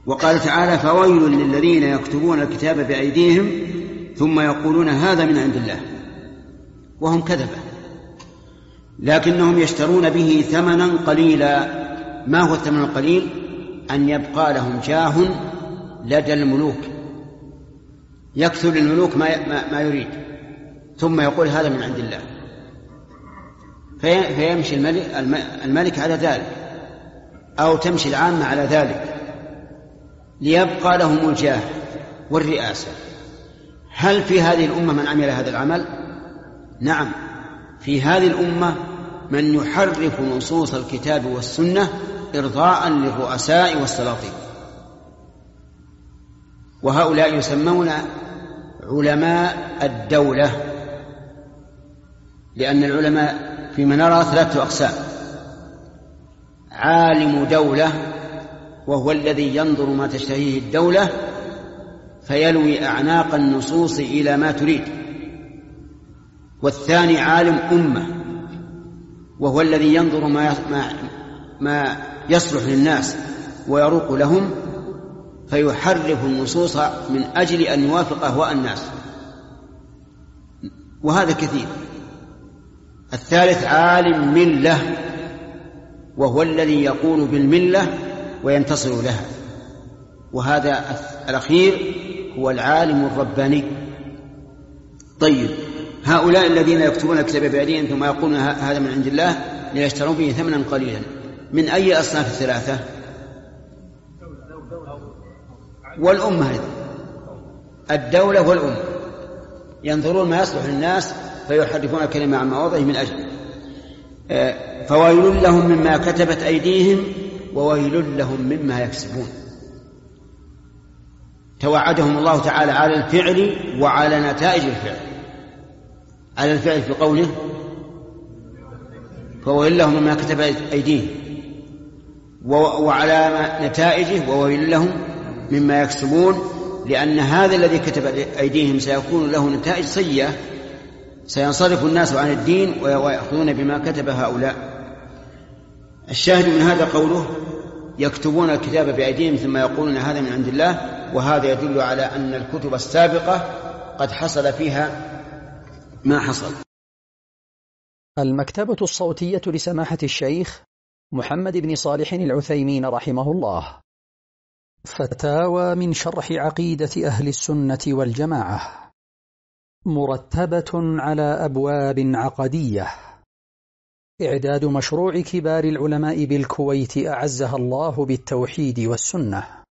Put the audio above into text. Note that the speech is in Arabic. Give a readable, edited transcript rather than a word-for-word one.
وقال تعالى: فويل للذين يكتبون الكتاب بأيديهم ثم يقولون هذا من عند الله وهم كذبة، لكنهم يشترون به ثمنا قليلا. ما هو الثمن القليل؟ أن يبقى لهم جاه لدى الملوك، يكتب للملوك ما يريد ثم يقول هذا من عند الله، فيمشي الملك على ذلك، أو تمشي العامة على ذلك ليبقى لهم الجاه والرئاسة. هل في هذه الأمة من عمل هذا العمل؟ نعم، في هذه الأمة من يحرف نصوص الكتاب والسنة إرضاء للرؤساء والسلاطين، وهؤلاء يسمون علماء الدولة، لأن العلماء فيما نرى 3 أقسام: عالم دولة وهو الذي ينظر ما تشتهيه الدولة فيلوي أعناق النصوص إلى ما تريد، والثاني عالم أمة وهو الذي ينظر ما يصلح للناس ويروق لهم فيحرف النصوص من أجل أن يوافق أهواء الناس، وهذا كثير. الثالث عالم ملة وهو الذي يقول بالملة وينتصر لها، وهذا الأخير هو العالم الرباني. طيب، هؤلاء الذين يكتبون الكتاب بأيديهم ثم يقولون هذا من عند الله ليشتروا به ثمنا قليلا، من أي أصناف ال3؟ والأمة أيضا، الدولة والأمة ينظرون ما يصلح للناس فيحرفون الكلمة عن مواضعه من أجل. فويل لهم مما كتبت أيديهم وويل لهم مما يكسبون. توعدهم الله تعالى على الفعل وعلى نتائج الفعل. على الفعل في قوله: فويل لهم مما كتبت أيديهم، وعلى نتائجه وويل لهم مما يكسبون، لأن هذا الذي كتب أيديهم سيكون له نتائج سيئة، سينصرف الناس عن الدين ويأخذون بما كتب هؤلاء. الشاهد من هذا قوله: يكتبون الكتاب بأيديهم ثم يقولون هذا من عند الله، وهذا يدل على أن الكتب السابقة قد حصل فيها ما حصل. المكتبة الصوتية لسماحة الشيخ محمد بن صالح العثيمين رحمه الله. فتاوى من شرح عقيدة أهل السنة والجماعة، مرتبة على أبواب عقدية. إعداد مشروع كبار العلماء بالكويت أعزها الله بالتوحيد والسنة.